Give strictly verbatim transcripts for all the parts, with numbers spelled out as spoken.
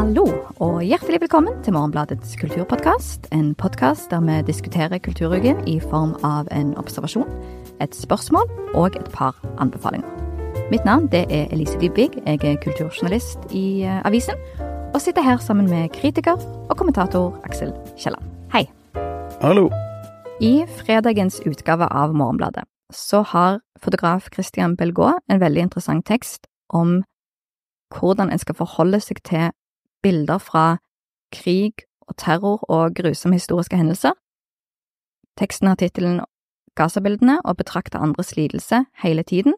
Hallo, og hjertelig velkommen til Morgenbladets kulturpodcast, en podcast der vi diskuterer kulturuken i form av en observasjon, et spørsmål og et par anbefalinger. Mitt navn det er Elise Dybvig, jeg er kulturjournalist i uh, avisen, og sitter her sammen med kritiker og kommentator Aksel Kielland. Hei. Hallo. I fredagens utgave av Morgenbladet så har fotograf Christian Belgaard en veldig interessant tekst om hvordan en skal forholde seg til bilder fra krig og terror og grusomme historiske hendelser. Teksten har titelen Gaza-bildene og betrakter andres lidelse hele tiden.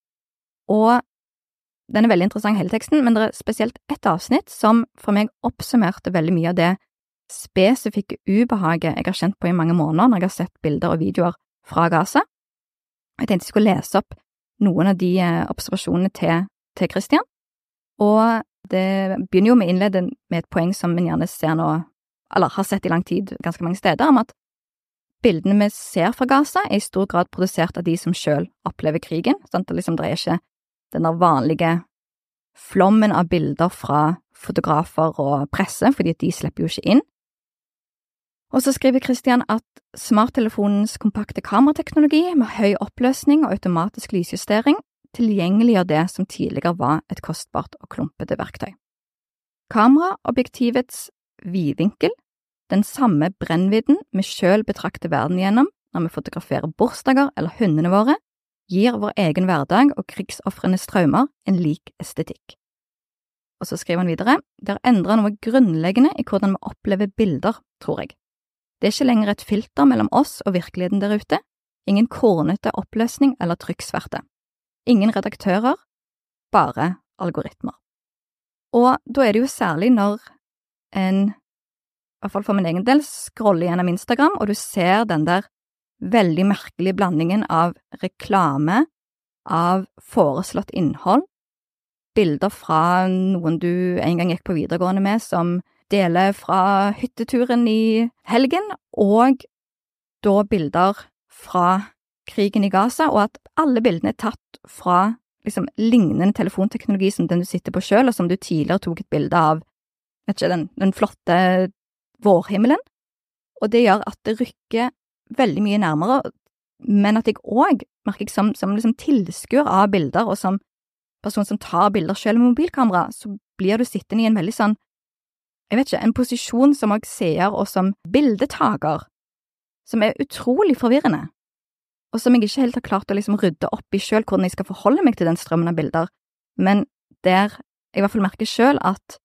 Og den er veldig interessant hele teksten, men det er spesielt et avsnitt som for meg oppsummerte veldig mye av det spesifikke ubehaget jeg har kjent på i mange måneder når jeg har sett bilder og videoer fra Gaza. Jeg tenkte jeg skulle lese opp noen av de observasjonene til, til Christian, og det begynner jo med å innlede med et poeng som en gjerne ser nå, eller har sett i lang tid ganske mange steder, om at bildene vi ser fra Gaza er i stor grad produsert av de som selv opplever krigen, sånn at det liksom dreier ikke den der vanlige flommen av bilder fra fotografer og presse, fordi de slipper jo ikke inn. Og så skriver Christian at smarttelefonens kompakte kamerateknologi med høy oppløsning og automatisk lysjustering tilgjengeliggjør det som tidligere var et kostbart og klumpete verktøy. Kameraobjektivets vidvinkel, den samme brennvidden vi selv betrakter verden gjennom når vi fotograferer bursdager eller hundene våre, gir vår egen hverdag og krigsoffrenes traumer en lik estetikk. Og så skriver han videre, det har endret noe grunnleggende i hvordan vi opplever bilder, tror jeg. Det er ikke lenger et filter mellom oss og virkeligheten der ute, ingen kornete oppløsning eller trykksverte. Ingen redaktører, bare algoritmer. Og da er det jo særlig når en, i hvert fall for min egen del, scroller gjennom Instagram, og du ser den der veldig merkelige blandingen av reklame, av foreslått innhold, bilder fra noen du en gang gikk på videregående med, som deler fra hytteturen i helgen, og da bilder fra krigen i Gaza, og at alle bildene er tatt fra liksom, lignende telefonteknologi som den du sitter på selv, og som du tidligere tok et bilde av vet ikke, den, den flotte vårhimmelen. Og det gjør at det rykker veldig mye nærmere, men at jeg også merker jeg som, som liksom, tilskuer av bilder, og som person som tar bilder selv med mobilkamera, så blir du sittende i en veldig sånn, jeg vet ikke, en posisjon som jeg ser, og som bildetager, som er utrolig forvirrende. Og som jeg ikke helt har klart å liksom rydde opp i selv hvordan jeg skal forholde meg til den strømmen av bilder, men der jeg i hvert fall merker selv at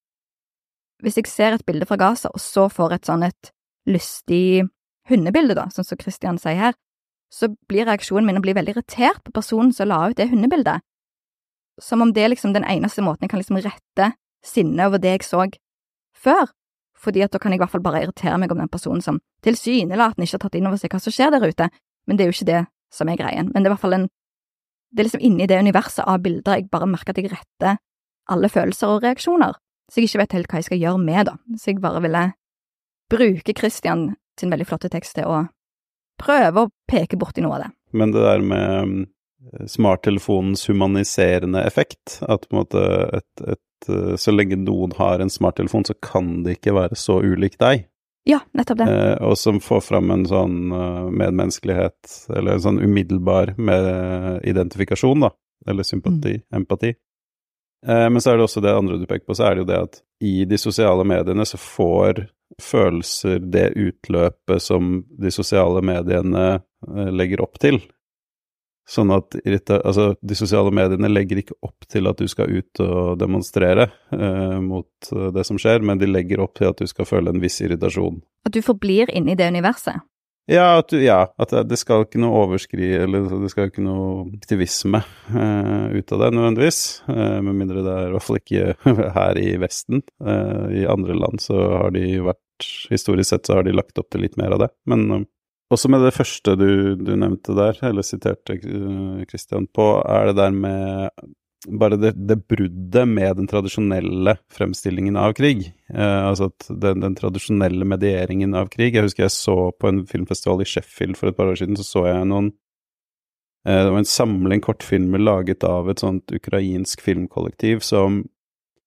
hvis jeg ser et bilde fra Gaza, og så får et sånn et lystig hundebilde da, sånn som Christian sier her, så blir reaksjonen min å bli veldig irritert på personen som la ut det hundebildet, som om det er liksom den eneste måten jeg kan liksom rette sinne over det jeg så før, fordi at da kan jeg i hvert fall bare irritere meg om den personen som tilsynelatende ikke har tatt inn over seg hva som skjer der ute. Men det er jo ikke det som er greien. Men det er i hvert fall en, det er liksom inne i det universet av bilder jeg bare merker at jeg retter alle følelser og reaksjoner, så jeg ikke vet helt hva jeg skal gjøre med da. Så jeg bare ville bruke Christian sin veldig flotte tekst til å prøve å peke bort i noe av det. Men det der med smarttelefonens humaniserende effekt, at på en måte et, et, så lenge noen har en smarttelefon, så kan det ikke være så ulik deg. Ja, nettopp det. Eh, og som får fram en sånn uh, medmenneskelighet, eller en sånn umiddelbar med identifikasjon da, eller sympati, mm. empati. Eh, men så er det også det andre du peker på, så er det jo det at i de sosiale mediene så får følelser det utløpet som de sosiale mediene uh, legger opp til. Sånn at altså, de sosiale mediene legger ikke opp til at du skal ut og demonstrere eh, mot det som skjer, men de legger opp til at du skal føle en viss irritasjon. At du forblir inne i det universet? Ja, at, du, ja, at det skal ikke noe overskri, eller det skal ikke noe aktivisme eh, ut av det nødvendigvis, eh, med mindre det er i hvert fall ikke her i Vesten. Eh, I andre land så har de vært, historisk sett så har de lagt opp til litt mer av det, men eh, også med det første du, du nevnte der, eller siterte Christian på, er det der med bare det, det bruddet med den tradisjonelle fremstillingen av krig. Eh, altså at den, den tradisjonelle medieringen av krig. Jeg husker jeg så på en filmfestival i Sheffield for et par år siden, så så jeg noen eh, det var en samling kortfilmer laget av et sånt ukrainsk filmkollektiv som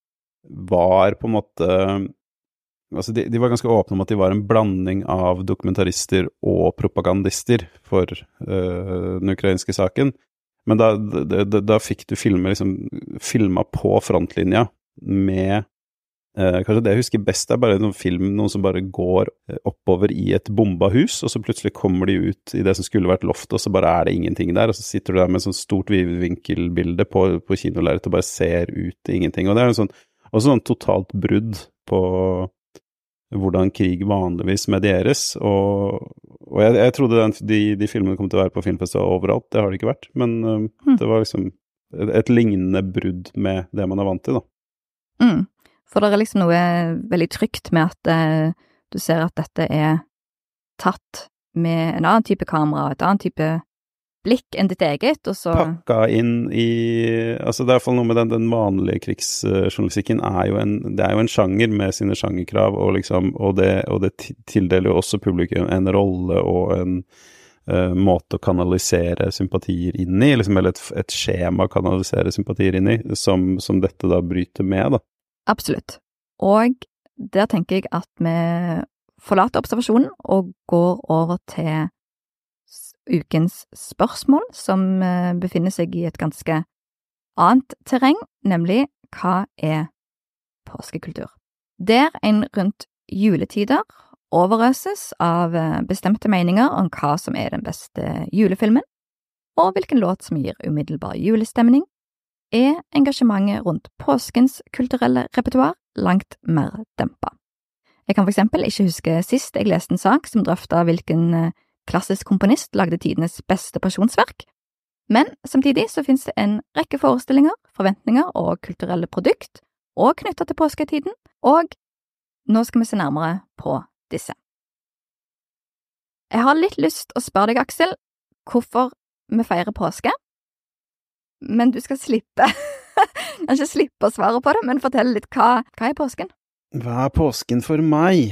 var på en måte, altså de, de var ganske åpne om at de var en blanding av dokumentarister og propagandister for uh, den ukrainske saken. Men da, da, da, da fikk du filme, liksom, filma på frontlinja med, uh, kanskje det jeg husker best er bare en film, noen som bare går oppover i et bomba hus, og så plutselig kommer de ut i det som skulle vært loft, og så bare er det ingenting der, og så sitter du der med et sånt stort vidvinkelbilde på, på kinolerret og bare ser ut i ingenting. Og det er jo sånn, også sånn totalt brudd på hvordan krig vanligvis medieres, og, og jeg, jeg trodde den, de, de filmene kom til å være på filmfestival overalt, det har det ikke vært, men um, mm. det var liksom et, et lignende brudd med det man er vant til, da. Mm. For det er liksom noe veldig trygt med at eh, du ser at dette er tatt med en annen type kamera, et annen type blikk enn ditt eget, og så pakka inn i, altså det er i hvert fall noe med den, den vanlige krigsjournalistikken er jo en, det er jo en sjanger med sine sjangerkrav, og liksom, og det, og det tildeler jo også publikum en rolle og en uh, måte å kanalisere sympatier inn i, liksom, eller et, et skjema å kanalisere sympatier inn i, som, som dette da bryter med, da. Absolutt. Og der tenker jeg at vi forlater observasjonen og går over til ukens spørsmål, som befinner seg i et ganske annet terreng, nemlig hva er påskekultur? Der en rundt juletider overøses av bestemte meninger om hva som er den beste julefilmen, og hvilken låt som gir umiddelbar julestemning, er engasjementet rundt påskens kulturelle repertoar langt mer dempet. Jeg kan for eksempel ikke huske sist jeg leste en sak som drøftet hvilken klassisk komponist lagde tidenes beste pasjonsverk, men samtidig så finnes det en rekke forestillinger, forventninger og kulturelle produkt, og knyttet til påsketiden, og nå skal vi se nærmere på disse. Jeg har litt lyst å spørre deg, Aksel, hvorfor vi feirer påske, men du skal slippe, kanskje slippe å svare på det, men fortell litt hva, hva er påsken? Hva er påsken for meg?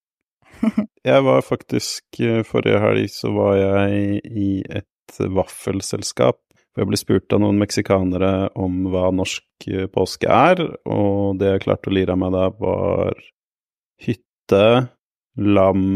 Jeg var faktisk, forrige helg så var jeg i et vaffelselskap, hvor jeg ble spurt av noen meksikanere om hva norsk påske er, og det jeg klarte å lire av meg da var hytte, lam,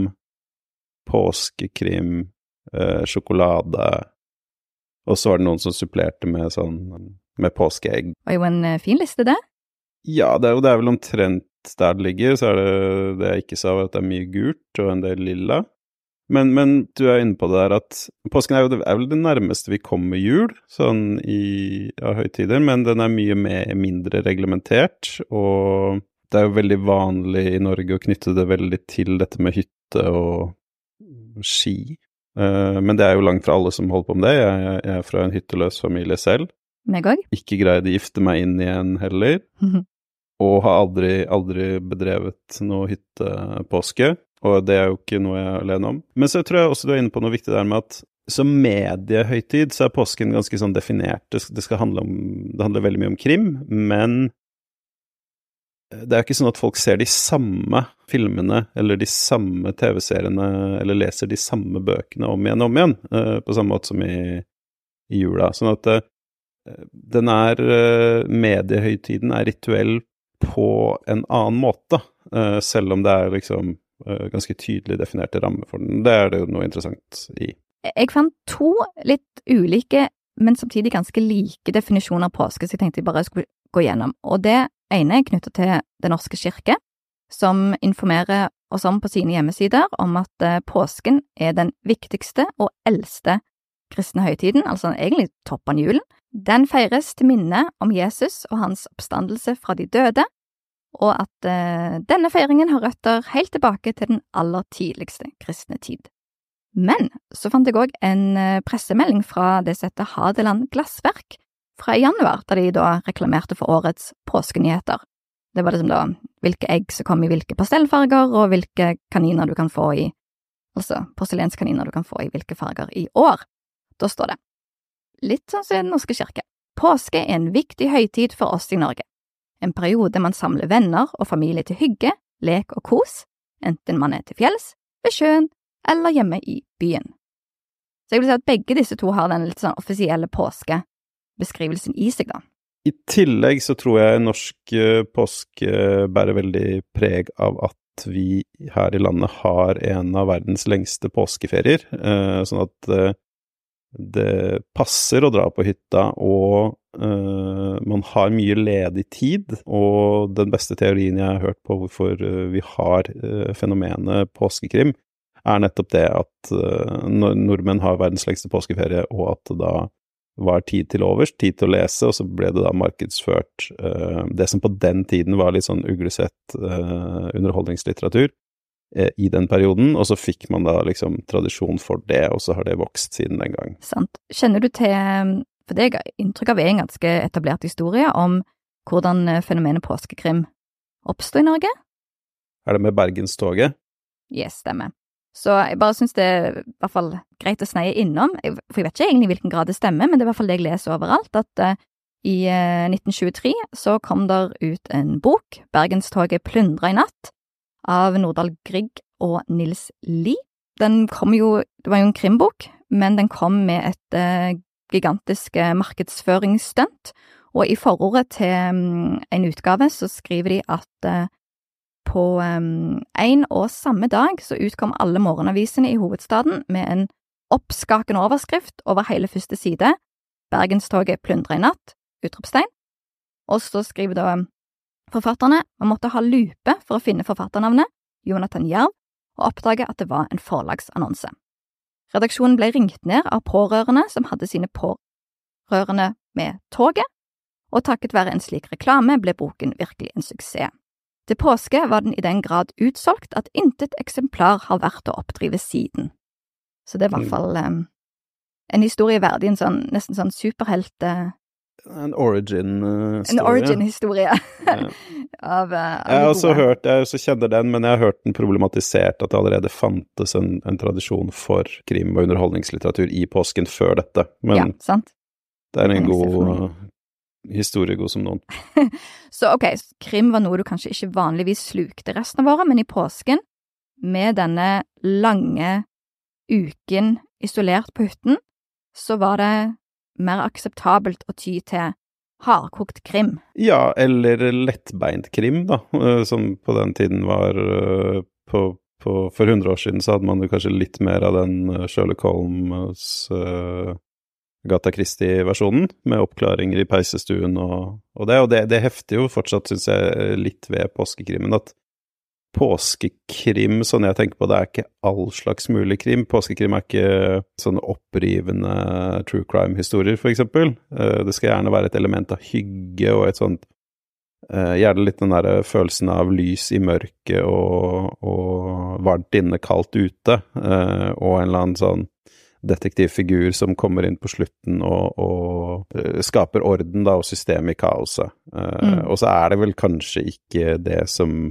påskekrim, eh, sjokolade, og så var det noen som supplerte med sånn, med påskeegg. Og jo en fin liste det? Ja, det er, det er vel omtrent der det ligger, så er det det jeg ikke sa, at det er mye gult og en del lilla. Men, men du er inne på det der at påsken er jo det, er vel det nærmeste vi kommer jul, sånn i ja, høytider, men den er mye mer, mindre reglementert, og det er jo veldig vanlig i Norge å knytte det veldig til dette med hytte og ski. Uh, men det er jo langt fra alle som holder på med det. Jeg, jeg er fra en hytteløs familie selv. Meg også. Ikke greide å gifte meg inn igjen heller. Og har aldri, aldri bedrevet noe hyttepåske, og det er jo ikke noe jeg er alene om. Men så tror jeg også du er inne på noe viktig der med at som mediehøytid så er påsken ganske sånn definert. Det, det skal handle om, det handler veldig mye om krim, men det er jo ikke sånn at folk ser de samme filmene, eller de samme T V-seriene, eller leser de samme bøkene om igjen og om igjen, på samme måte som i, i jula. Sånn at den er, mediehøytiden er rituell på en annen måte, selv om det er liksom ganske tydelig definerte rammer for den. Det er det jo noe interessant i. Jeg fant to litt ulike, men samtidig ganske like definisjoner av påske, så jeg tenkte jeg bare skulle gå gjennom. Og det ene er knyttet til Den norske kirke, som informerer oss om på sine hjemmesider om at påsken er den viktigste og eldste kristne høytiden, altså egentlig toppen julen. Den feires til minne om Jesus og hans oppstandelse fra de døde, og at uh, denne feiringen har røtter helt tilbake til den aller tidligste kristne tid. Men så fant jeg også en uh, pressemelding fra det som heter Hadeland Glassverk fra i januar, da de da reklamerte for årets påskenyheter. Det var liksom da hvilke egg som kom i hvilke pastellfarger, og hvilke kaniner du kan få i, altså porselenskaniner du kan få i hvilke farger i år. Da står det, litt sånn som Den norske kirke, påske er en viktig høytid for oss i Norge. En periode man samler venner og familie til hygge, lek og kos, enten man er til fjells, ved sjøen eller hjemme i byen. Så jeg vil si at begge disse to har den litt sånn offisielle påskebeskrivelsen i seg da. I tillegg så tror jeg norsk uh, påske bærer veldig preg av at vi her i landet har en av verdens lengste påskeferier, uh, sånn at uh, det passer å dra på hytta, og uh, man har mye ledig tid, og den beste teorien jeg har hørt på hvorfor uh, vi har uh, fenomenet påskekrim, er nettopp det at uh, nordmenn har verdens lengste påskeferie, og at det da var tid til overs, tid til å lese, og så ble det da markedsført uh, det som på den tiden var litt sånn uglesett uh, underholdningslitteratur i den perioden, og så fikk man da liksom tradisjon for det, og så har det vokst siden den gang. Sant. Kjenner du til, for det er inntrykk av en ganske etablert historie om hvordan fenomenet påskekrim oppstod i Norge? Er det med Bergenstoget? Yes, stemmer. Så jeg bare synes det er i hvert fall greit å sneie innom, for jeg vet ikke egentlig i hvilken grad det stemmer, men det er i hvert fall det jeg leser overalt, at uh, i uh, nitten tjuetre så kom der ut en bok, Bergenstoget plyndret i natt, av Nordahl Grieg og Nils Lie. Den kom jo, det var jo en krimbok, men den kom med et eh, gigantisk eh, markedsføringsstunt, og i forordet til um, en utgave så skriver de at eh, på um, en og samme dag så utkom alle morgenavisene i hovedstaden med en oppskakende overskrift over hele første side, Bergenstoget plyndret i natt, utropstegn, og så skriver da forfatterne, man måtte ha lupe for å finne forfatternavnet, Jonathan Jerv, og oppdage at det var en forlagsannonse. Redaksjonen ble ringt ned av pårørende som hadde sine pårørende med toget, og takket være en slik reklame ble boken virkelig en suksess. Til påske var den i den grad utsolgt at intet eksemplar har vært å oppdrive siden. Så det er i hvert fall um, en historie verdig, en sånn, nesten sånn superhelt... Uh, En origin-historie. En origin-historie. Ja. av, uh, av jeg har også hørt, jeg også kjenner den, men jeg har hørt den problematisert at det allerede fantes en, en tradisjon for krim- og underholdningslitteratur i påsken før dette. Men ja, sant. Det er en god uh, historie, god som noen. Så ok, krim var noe du kanskje ikke vanligvis slukte resten av året, men i påsken, med denne lange uken isolert på hytten, så var det mer akseptabelt å ty til hardkokt krim. Ja, eller lettbeint krim, da, som på den tiden var på, på, for hundre år siden så hadde man jo kanskje litt mer av den Sherlock Holmes uh, Agatha Christie-versjonen, med oppklaringer i peisestuen og, og det, og det, det hefter jo fortsatt, synes jeg, litt ved påskekrimmen, at påskekrim, sånn jeg tenker på, det er ikke all slags mulig krim. Påskekrim er ikke sånne opprivende true crime-historier, for eksempel. Det skal gjerne være et element av hygge og et sånt, gjerne litt den der følelsen av lys i mørket og, og varmt inne, kaldt ute, og en eller annen sånn detektivfigur som kommer inn på slutten og, og skaper orden da, og system i kaoset. Mm. Og så er det vel kanskje ikke det som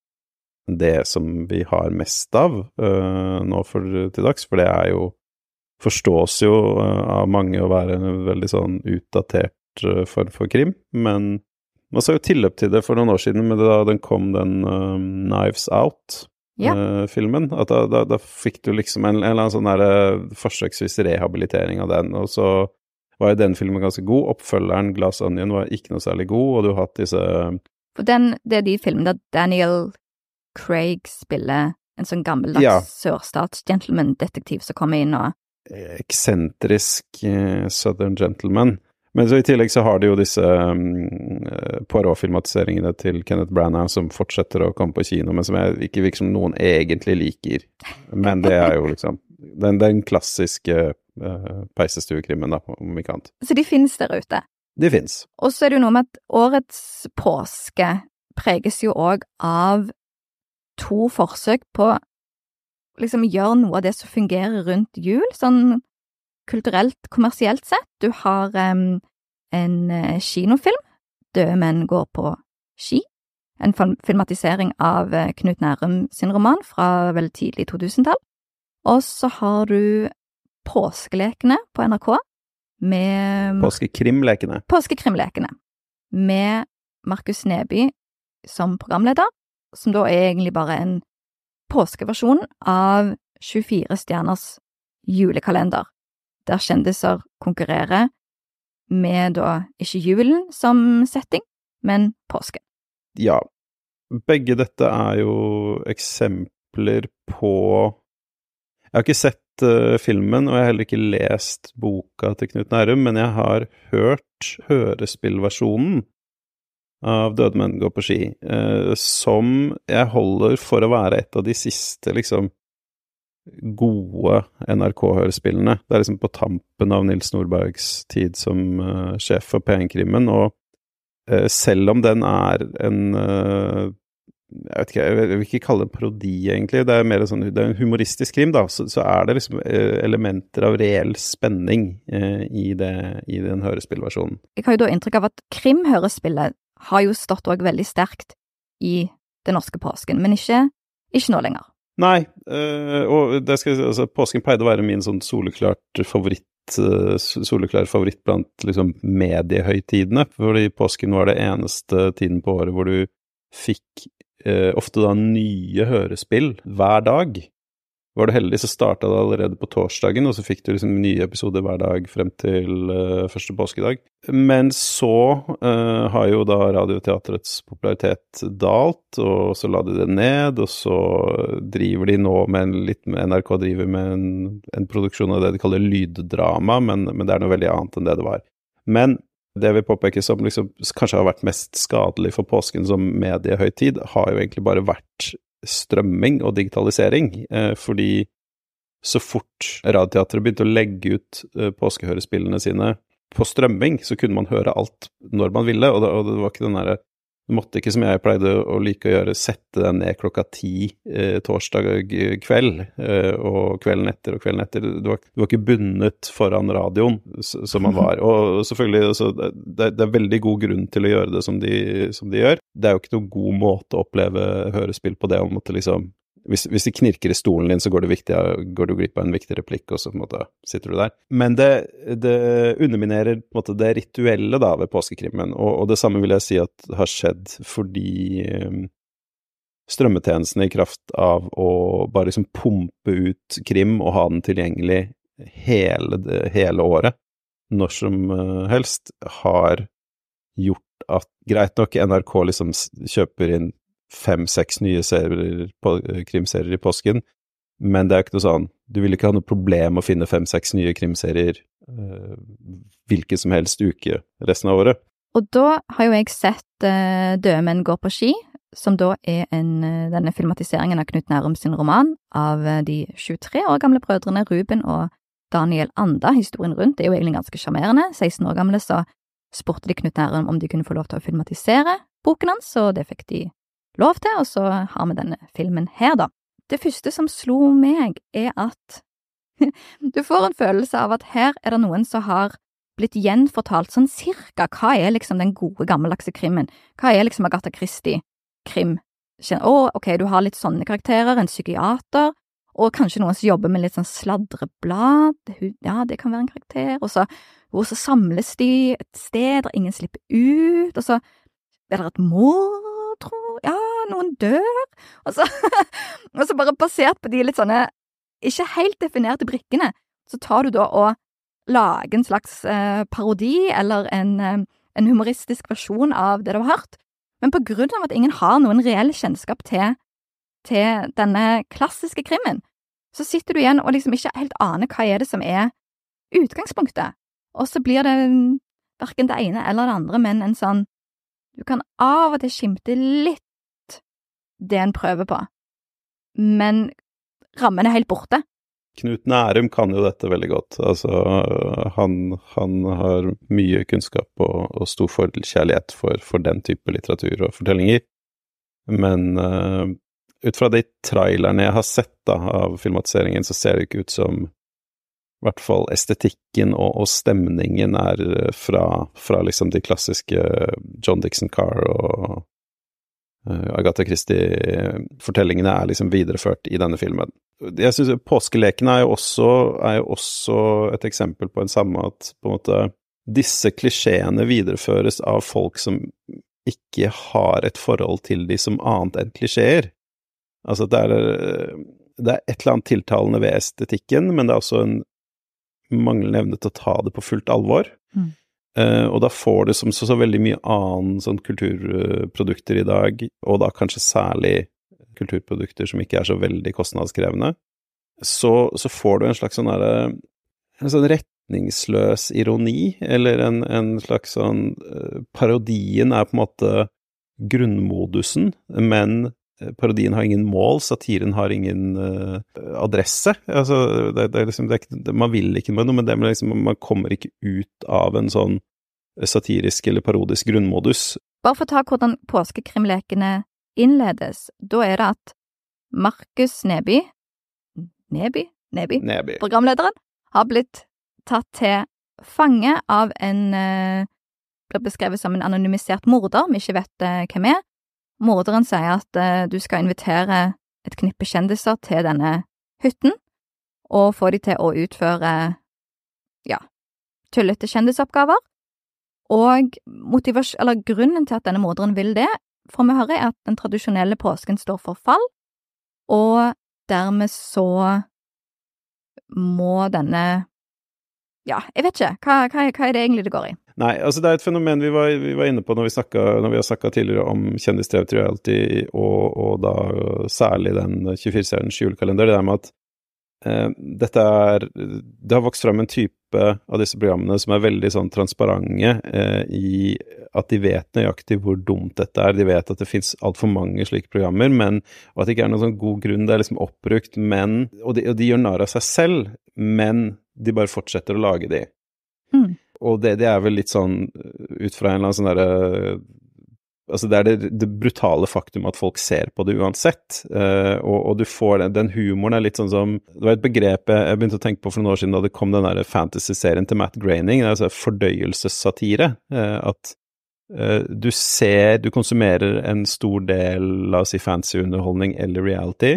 det som vi har mest av uh, nå for til dags, for det er jo, forstås jo uh, av mange å være en veldig sånn utdatert uh, form for krim, men man så jo tilløp til det for noen år siden, men da den kom den uh, Knives Out-filmen, ja. uh, at da, da, da fikk du liksom en, en eller annen sånn der uh, forsøksvis rehabilitering av den, og så var jo den filmen ganske god, oppfølgeren Glass Onion var ikke noe særlig god, og du har hatt disse... For den, det er de filmene der Daniel Craig spiller en sånn gammeldags ja. Sørstats-gentleman-detektiv som kommer inn og... Eksentrisk uh, Southern Gentleman. Men så i tillegg så har de jo disse um, Poirot-filmatiseringene til Kenneth Branagh som fortsetter å komme på kino, men som jeg ikke virker som noen egentlig liker. Men det er jo liksom den, den klassiske uh, peisestuekrimmen da, om ikke annet. Så de finnes der ute? De finnes. Og så er det jo noe med at årets påske preges jo også av to forsøk på liksom gjøre noe av det som fungerer rundt jul, sånn kulturelt, kommersielt sett. Du har um, en uh, kinofilm, Døde menn går på ski, en filmatisering av uh, Knut Nærum sin roman fra vel tidlig to tusen-tall. Og så har du Påskelekene på N R K, med... Påskekrimlekene. Påskekrimlekene, med Markus Neby som programleder, som da er egentlig bare en påskeversjon av tjuefire stjerners julekalender, der kjendiser konkurrerer med da ikke julen som setting, men påsken. Ja, begge dette er jo eksempler på... Jeg har ikke sett uh, filmen, og jeg har heller ikke lest boka til Knut Nærum, men jeg har hørt hørespillversjonen av Døde menn går på ski, uh, som jeg holder for å være et av de siste, liksom, gode N R K-hørespillene. Det er liksom på tampen av Nils Nordbergs tid som uh, sjef for P en-krimmen, og uh, selv om den er en uh, jeg vet ikke, jeg vil ikke kalle det en parodi egentlig, det er mer en, sånn, det er en humoristisk krim da, så, så er det liksom uh, elementer av reell spenning uh, i, det, i den hørespillversjonen. Jeg har jo da inntrykk av at krimhørespillet har jo stått også veldig sterkt i den norske påsken, men ikke, ikke nå lenger. Nei, øh, og det skal jeg si, altså, påsken pleide å være min sånn soleklart favoritt, øh, soleklar favoritt blant liksom mediehøytidene, fordi påsken var det eneste tiden på året hvor du fikk øh, ofte da nye hørespill hver dag. Var du heldig så startet det allerede på torsdagen, og så fikk du liksom nye episoder hver dag frem til uh, første påskedag. Men så uh, har jo da radioteatrets popularitet dalt, og så la de det ned, og så driver de nå med en litt, N R K driver med en, en produksjon av det de kaller lyddrama, men, men det er noe veldig annet enn det det var. Men det vi påpeker som liksom, kanskje har vært mest skadelig for påsken som mediehøytid, har jo egentlig bare vært strømming og digitalisering, eh, fordi så fort radioteatret begynte å legge ut eh, påskehørespillene sine på strømming, så kunne man høre alt når man ville, og det, og det var ikke den der, du måtte ikke som jeg pleide å like å gjøre, sette den ned klokka ti eh, torsdag kveld, eh, og kvelden etter og kvelden etter, du var, du var ikke bundet foran radioen som man var, og selvfølgelig altså, det, det er veldig god grunn til å gjøre det som de, som de gjør. Det er jo ikke noen god måte å oppleve hørespill på det, om måtte liksom, hvis, hvis de knirker i stolen din, så går du, viktig, går du glipp av en viktig replikk, og så på en måte sitter du der. Men det, det underminerer på en måte det rituelle da ved påskekrimmen, og, og det samme vil jeg si at har skjedd fordi um, strømmetjenestene i kraft av å bare liksom pumpe ut krim og ha den tilgjengelig hele, hele året, når som uh, helst, har gjort at greit nok N R K liksom kjøper inn fem-seks nye serier, på, krimserier i påsken, men det er jo ikke noe sånn, du vil ikke ha noe problem å finne fem-seks nye krimserier uh, hvilken som helst uke resten av året. Og da har jo jeg sett uh, Døde menn går på ski, som da er en, uh, denne filmatiseringen av Knut Nærum sin roman av uh, de tjuetre år gamle brødrene Ruben og Daniel Anda. Historien rundt det er jo egentlig ganske charmerende. seksten år gamle så spurte de Knut Nærum om de kunne få lov til å filmatisere boken hans, og det fikk de lov til, og så har vi denne filmen her da. Det første som slo meg er at du får en følelse av at her er det noen som har blitt gjenfortalt sånn cirka hva er liksom den gode gammeldagse krimmen, hva er liksom Agatha Christie-krim. Å, ok, du har litt sånne karakterer, en psykiater, og kanskje noen som jobber med litt sånn sladreblad, ja, det kan være en karakter, og så, og så samles de et sted der ingen slipper ut, og så er det et mord, tror, ja, noen dør, og så, og så bare basert på de litt sånne, ikke helt definerte brikkene, så tar du da og lager en slags eh, parodi, eller en, eh, en humoristisk versjon av det du har hørt, men på grunn av at ingen har noen reell kjennskap til, til denne klassiske krimmen, så sitter du igjen og liksom ikke helt aner hva er det som er utgangspunktet, og så blir det hverken det ene eller det andre, men en sånn, du kan av og til skimte litt det en prøver på, men rammen er helt borte. Knut Nærum kan jo dette veldig godt. Altså, han, han har mye kunnskap og, og stor forkjærlighet for, for den type litteratur og fortellinger. Men uh, ut fra de trailerne jeg har sett da, av filmatiseringen, så ser det ikke ut som i hvert fall estetikken og, og stemningen er fra, fra liksom de klassiske John Dixon Carr og uh, Agatha Christie-fortellingene er liksom videreført i denne filmen. Jeg synes påskelekene er jo også, er jo også et eksempel på en samme at på en måte disse klisjeene videreføres av folk som ikke har et forhold til de som annet enn klisjeer. Altså det er, det er et eller annet tiltalende ved estetikken, men det er også en manglende evne til å ta det på fullt alvor. Mm. Uh, og da får du som så, så veldig mye annen sånn kulturprodukter i dag, og da kanskje særlig kulturprodukter som ikke er så veldig kostnadskrevende, så, så får du en slags sånn der, en sånn retningsløs ironi, eller en, en slags sånn uh, parodien er på en måte grunnmodusen, men parodien har ingen mål, satiren har ingen uh, adresse. Altså, det, det er liksom, det er ikke, det, man vil ikke med noe, men det er liksom, man kommer ikke ut av en sånn satirisk eller parodisk grunnmodus. Bare for å ta hvordan påskekrimlekene innledes, da er det at Markus Neby, Neby? Neby? Neby. Programlederen, har blitt tatt til fange av en, uh, blir beskrevet som en anonymisert morder, vi ikke vet uh, hvem er. Morderen sier at uh, du skal invitere et knippe kjendiser til denne hytten, og få de til å utføre, ja, tullete kjendisoppgaver. Og motivasjon, eller grunnen til at denne morderen vil det, får vi høre, er at den tradisjonelle påsken står for fall, og dermed så må denne, ja, jeg vet ikke, hva, hva, hva er det egentlig det går i? Nei, altså det er et fenomen vi var, vi var inne på når vi, snakket, når vi har snakket tidligere om kjendis-T V-reality, og, og da særlig den tjuefire-seriens julekalender, det der med at eh, dette er, det har vokst frem en type av disse programmene som er veldig sånn transparente eh, i at de vet nøyaktig hvor dumt dette er, de vet at det finnes alt for mange slike programmer, men, og at det ikke er noen sånn god grunn, det er liksom oppbrukt, men, og de, og de gjør narr av seg selv, men de bare fortsetter å lage de. Mm. Og det, det er vel litt sånn, ut fra en eller annen sånn der, altså det er det, det brutale faktum at folk ser på det uansett, uh, og, og du får den, den humoren er litt sånn som, det var et begrep jeg begynte å tenke på for noen år siden da det kom den der fantasy-serien til Matt Groening, det er altså fordøyelsessatire, uh, at uh, du ser, du konsumerer en stor del, la oss si fancy underholdning eller reality,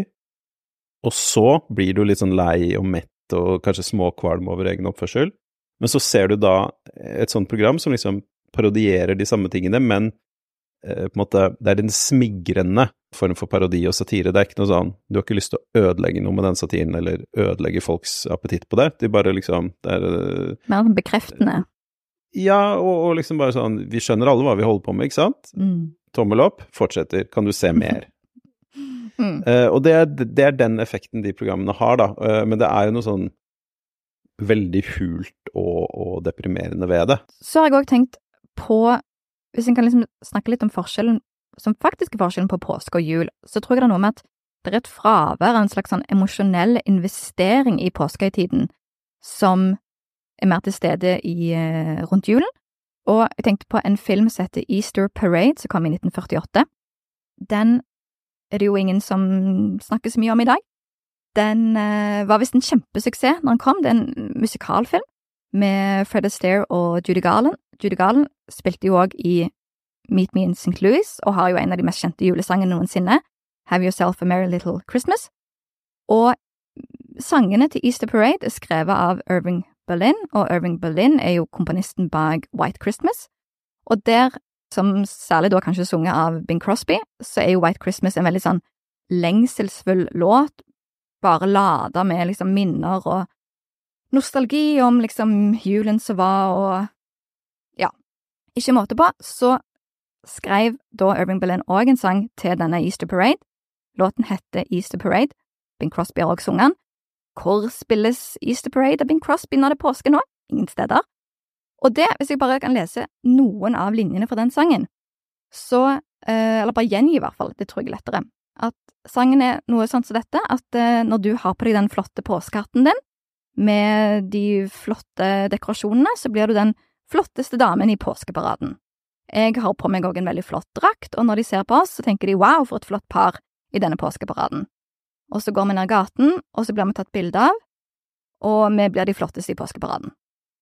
og så blir du litt sånn lei og mett og kanskje småkvalm over egen oppførsel. Men så ser du da et sånt program som liksom parodierer de samme tingene, men eh, på en måte, det er den smigrende form for parodi og satire. Det er ikke noe sånn, du har ikke lyst til å ødelegge noe med den satiren, eller ødelegge folks appetitt på det. De bare liksom, det er... Mer bekreftende. Ja, og, og liksom bare sånn, vi skjønner alle hva vi holder på med, ikke sant? Mm. Tommel opp, fortsetter, kan du se mer? mm. uh, og det er, det er den effekten de programmene har da, uh, men det er jo noe sånn veldig hult og, og deprimerende ved det. Så har jeg også tenkt på, hvis jeg kan liksom snakke litt om forskjellen, som faktiske forskjellen på påske og jul, så tror jeg det er noe med at det er et fravær av en slags sånn emosjonell investering i påskehøytiden som er mer til stede i, rundt julen. Og jeg tenkte på en film som heter Easter Parade, som kom i nitten førtiåtte. Den er det jo ingen som snakker så mye om i dag. Den uh, var visst en kjempesuksess når den kom. Det er en musikalfilm med Fred Astaire og Judy Garland. Judy Garland spilte jo også i Meet Me in Saint Louis, og har jo en av de mest kjente julesangene noensinne, Have Yourself a Merry Little Christmas. Og sangene til Easter Parade er skrevet av Irving Berlin, og Irving Berlin er jo komponisten bak White Christmas. Og der, som særlig da kanskje sunget av Bing Crosby, så er jo White Christmas en veldig sånn lengselsfull låt, bare lada med liksom minner og nostalgi om liksom julen som var, og ja, ikke måte på, så skrev da Irving Berlin også en sang til denne Easter Parade. Låten heter Easter Parade. Bing Crosby har også sunget den. Hvor spilles Easter Parade av Bing Crosby når det er påske nå? Ingen steder. Og det, hvis jeg bare kan lese noen av linjene fra den sangen, så, eh, eller bare gjengi i hvert fall, det tror jeg er lettere, at sangen er noe sånn som dette, at eh, når du har på deg den flotte påskehatten din, med de flotte dekorasjonene, så blir du den flotteste damen i påskeparaden. Jeg har på meg også en veldig flott drakt, og når de ser på oss, så tenker de, wow, for et flott par i denne påskeparaden. Og så går vi ned gaten, og så blir vi tatt bilde av, og vi blir de flotteste i påskeparaden.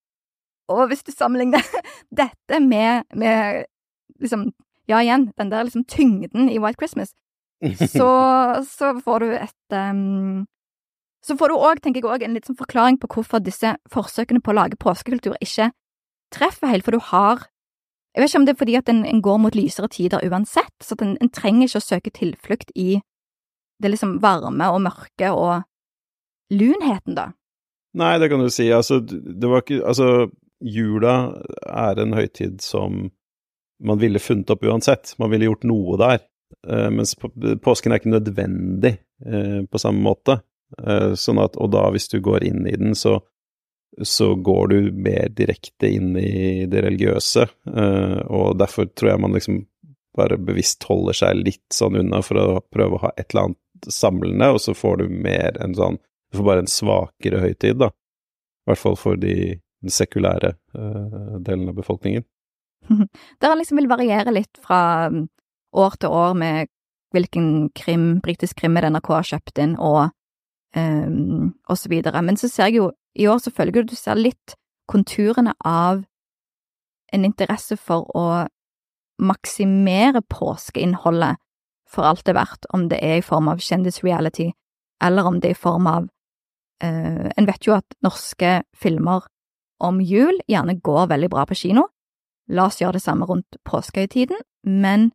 Og hvis du sammenligner dette med, med liksom, ja igjen, den der liksom tyngden i White Christmas, så, så får du et um, så får du også, tenker jeg også, en litt sånn forklaring på hvorfor disse forsøkene på å lage påskekultur ikke treffer helt, for du har, jeg vet ikke om det er fordi at en, en går mot lysere tider uansett, så at en, en trenger ikke å søke tilflukt i det liksom varme og mørke og lunheten da. Nei, det kan du si, altså, det var ikke, altså, jula er en høytid som man ville funnet opp uansett. Man ville gjort noe der. Uh, mens på, påsken er ikke nødvendig uh, på samme måte. Uh, sånn at, og da hvis du går inn i den, så, så går du mer direkte inn i det religiøse. Uh, og derfor tror jeg man liksom bare bevisst holder seg litt sånn unna for å prøve å ha et eller annet samlende, og så får du mer en sånn, du får bare en svakere høytid da. I hvert fall for de, den sekulære uh, delen av befolkningen. Der han liksom vil variere litt fra år til år med hvilken krim, britisk krim N R K har kjøpt inn, og, um, og så videre. Men så ser jeg jo, i år så følger du, du ser litt konturene av en interesse for å maksimere påskeinnholdet for alt det er verdt, om det er i form av kjendisreality, eller om det er i form av uh, en vet jo at norske filmer om jul gjerne går veldig bra på kino. La oss gjøre det samme rundt påskehøytiden, men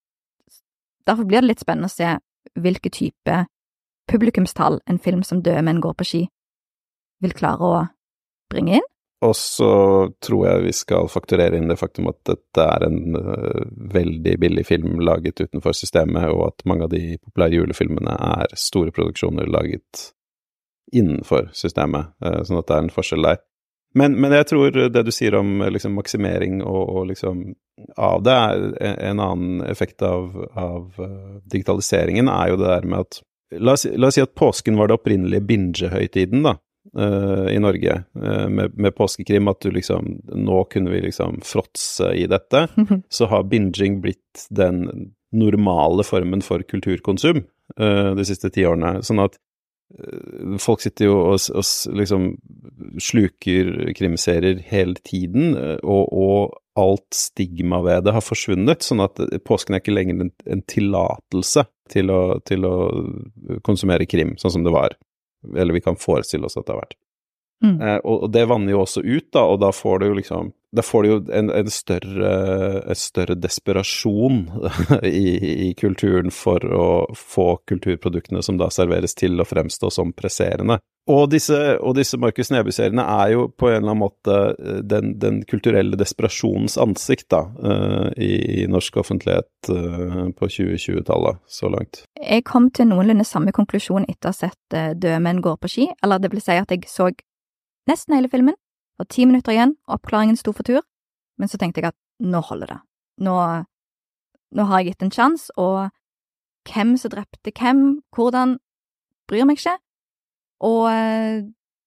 derfor blir det litt spennende å se hvilke type publikumstall en film som Døde menn går på ski vil klare å bringe inn. Og så tror jeg vi skal fakturere inn det faktum at dette er en uh, veldig billig film laget utenfor systemet, og at mange av de populære julefilmene er store produksjoner laget innenfor systemet, uh, sånn at det er en forskjell der. Men, men jeg tror det du sier om liksom, maksimering og, og liksom, av det, er en annen effekt av, av uh, digitaliseringen, er jo det der med at, la oss, la oss si at påsken var det opprinnelige binge-høytiden da, uh, i Norge, uh, med, med påskekrim, at du liksom, nå kunne vi liksom fråtse i dette, så har binging blitt den normale formen for kulturkonsum uh, de siste ti årene, sånn at folk sitter jo og, og liksom sluker krimserier hele tiden, og, og alt stigma ved det har forsvunnet, sånn at påsken er ikke lenger en, en tillatelse til å, til å konsumere krim, sånn som det var. Eller vi kan forestille oss at det har vært. Mm. Eh, og, og det vanner jo også ut da, og da får du jo liksom, da får du jo en, en større, en større desperasjon i, i kulturen for å få kulturproduktene som da serveres til å fremstå som presserende. Og disse, og disse Markus Neby-seriene er jo på en eller annen måte den, den kulturelle desperasjonens ansikt da, uh, i, i norsk offentlighet uh, på tjue tjue-tallet, så langt. Jeg kom til noenlunde samme konklusjon etter å ha sett uh, Døde menn går på ski, eller det vil si at jeg så nesten hele filmen, og ti minutter igjen, oppklaringen sto for tur, men så tenkte jeg at nå holder det. Nå, nå har jeg gitt en sjans, og hvem som drepte hvem, hvordan, bryr meg ikke. Og eh,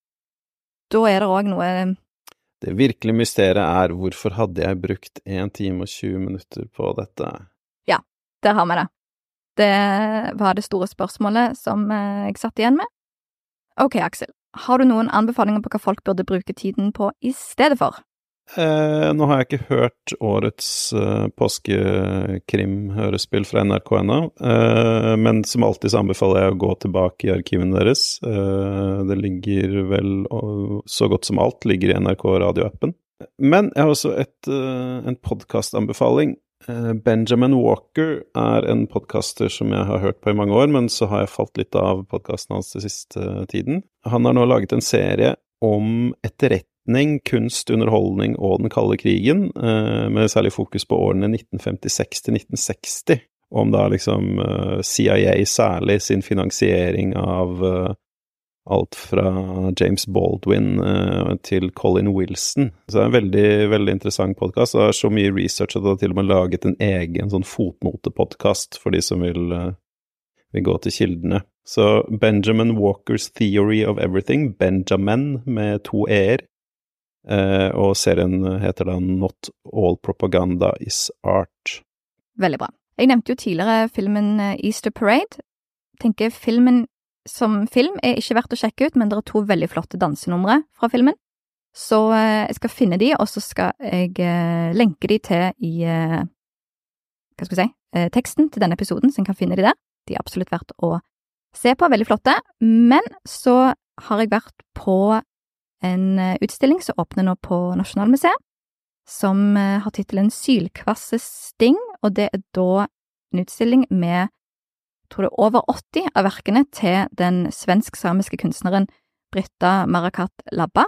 da er det også noe... Det virkelige mysteriet er hvorfor hadde jeg brukt en time og tjue minutter på dette? Ja, der har vi det. Det var det store spørsmålet som eh, jeg satt igjen med. Ok, Aksel. Har du noen anbefalinger på hva folk burde bruke tiden på i stedet for? Eh, nå har jeg ikke hørt årets uh, påskekrim-hørespill fra N R K ennå, eh, men som alltid så anbefaler jeg å gå tilbake i arkivene deres. Eh, det ligger vel, og så godt som alt, ligger i N R K radioappen. Men jeg har også et, uh, en podcast-anbefaling. Eh, Benjamin Walker er en podcaster som jeg har hørt på i mange år, men så har jeg falt litt av podcasten hans til siste tiden. Han har nå laget en serie om etterretning, kunst, underholdning og den kalde krigen, eh, med særlig fokus på årene nitten femtiseks til nitten seksti, om da liksom eh, C I A særlig sin finansiering av eh, alt fra James Baldwin uh, til Colin Wilson. Så det er en veldig, veldig interessant podcast. Det er så mye research at det har til og med laget en egen sånn fotnote-podcast for de som vil, uh, vil gå til kildene. Så Benjamin Walker's Theory of Everything, Benjamin med to e-er, uh, og serien heter da Not All Propaganda is Art. Veldig bra. Jeg nevnte jo tidligere filmen Easter Parade. Jeg tenker filmen som film er ikke verdt å sjekke ut, men det er to veldig flotte dansenumre fra filmen. Så eh, jeg skal finne de, og så skal jeg eh, lenke de til i eh, hva skal jeg si, eh, teksten til denne episoden, så jeg kan finne de der. De er absolutt verdt å se på, veldig flotte. Men så har jeg vært på en utstilling som åpner nå på Nasjonalmuseet, som eh, har titelen Sylkvasse Sting, og det er da en utstilling med tror det er over åtti av verkene til den svensk-samiske kunstneren Britta Marakat Labba.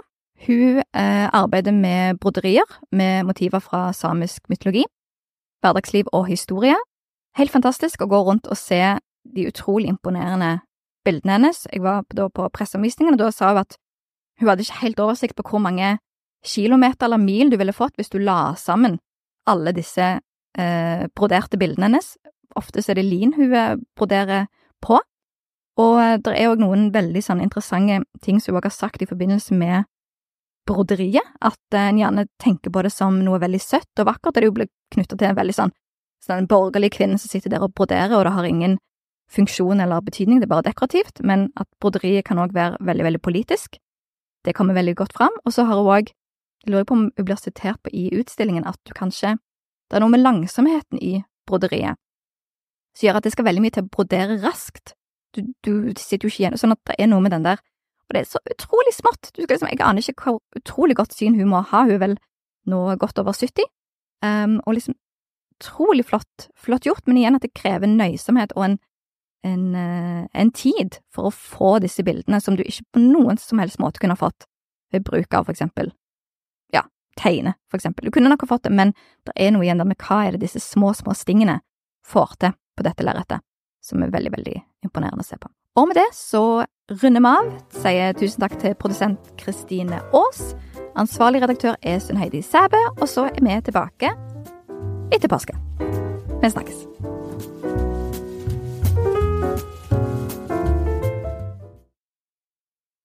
Hun eh, arbeider med broderier, med motiver fra samisk mytologi, hverdagsliv og historie. Helt fantastisk å gå rundt og se de utrolig imponerende bildene hennes. Jeg var da på presseomvisningen, og da sa hun at hun hadde ikke helt oversikt på hvor mange kilometer eller mil du ville fått hvis du la sammen alle disse eh, broderte bildene hennes. Ofte så er det lin hun broderer på, og det er også noen veldig sånn interessante ting som hun også har sagt i forbindelse med broderiet, at en gjerne tenker på det som noe veldig søtt og vakkert, og det jo blir knyttet til en veldig sånn, sånn borgerlig kvinne som sitter der og broderer, og det har ingen funksjon eller betydning, det er bare dekorativt, men at broderiet kan også være veldig, veldig politisk. Det kommer veldig godt fram, og så har hun også, jeg lurer på om hun blir sitert på i utstillingen, at du kanskje, det er noe med langsomheten i broderiet, som gjør at det skal veldig mye til å brodere raskt. Du, du sitter jo ikke igjen, sånn at det er noe med den der, og det er så utrolig smått. Du skal liksom, jeg aner ikke hvor utrolig godt syn hun må ha, hun er vel nå godt over sytti, um, og liksom utrolig flott, flott gjort, men igjen at det krever nøysomhet og en En, en tid for å få disse bildene som du ikke på noen som helst måte kunne ha fått ved bruk av for eksempel, ja, tegne for eksempel. Du kunne nok ha fått det, men det er noe igjen der med hva er det disse små, små stingene får til på dette lerretet, som er veldig, veldig imponerende å se på. Og med det så runder vi av, sier tusen takk til produsent Kristine Aas, ansvarlig redaktør er Sunn Heidi Sæbø, og så er vi tilbake etter påske. Vi snakkes.